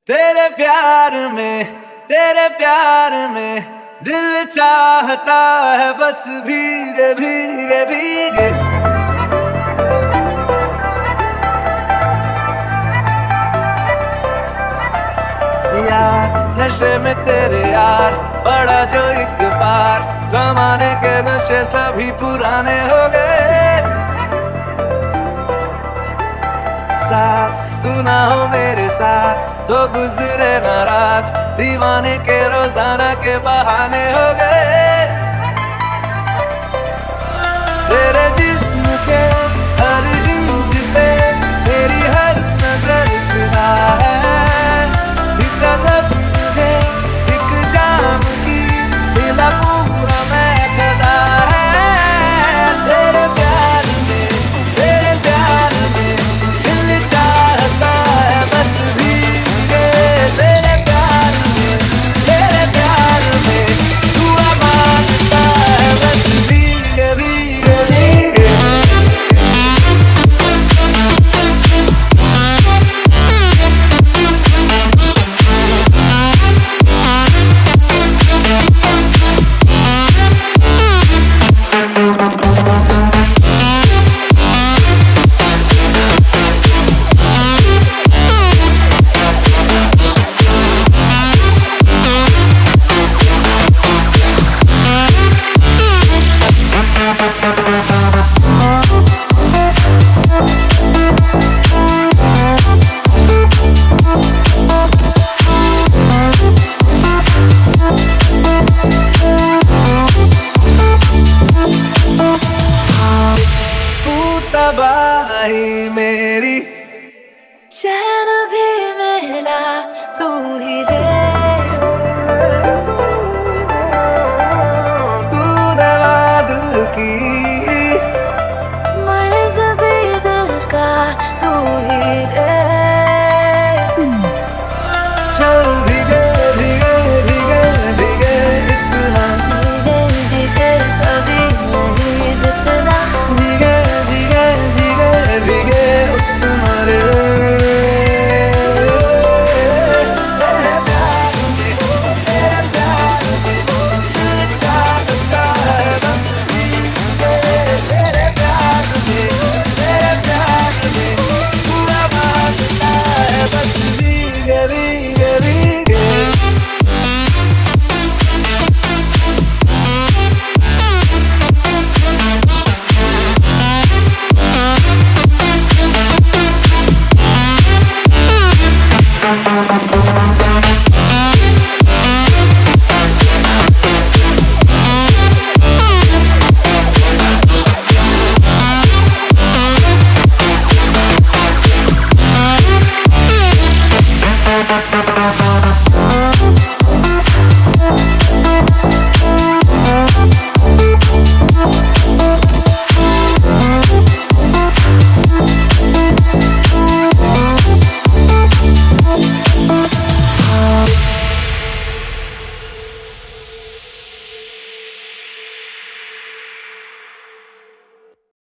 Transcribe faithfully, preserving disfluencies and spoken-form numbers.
तेरे प्यार में तेरे प्यार में दिल चाहता है बस भीगे भीगे भीगे। यार नशे में तेरे यार पड़ा जो एक बार, जमाने के नशे सभी पुराने हो गए। साथ तू ना हो मेरे साथ तो गुजरे ना रात, दीवाने के रोजाना के बहाने हो गए। तेरे जिस्म के हर इंच पे तेरी हर नजर फिदा है, दिखा सब तुझे एक जाम की दिला पूरा मैं खड़ा है। तेरे प्यार में तेरे प्यार में दिल चाहता है बस भीगे। तेरे प्यार में तेरे प्यार में दुआ मांगता है बस भीगे भीगे भीगे। तबाही मेरी चैन भी मेरा तू ही दे, तू दवा दिल की मर्ज भी दिल का तू ही दे। चल भीगे भीगे भीगे भीगे इतना, भीगे भीगे कभी नहीं जितना, भीगे भीगे भीगे भीगे उतना रे। तेरे प्यार में तेरे प्यार में दिल चाहता है बस भीगे। तेरे प्यार में तेरे प्यार में पूरा मांगता है बस भीगे भीगे भीगे। Thank you.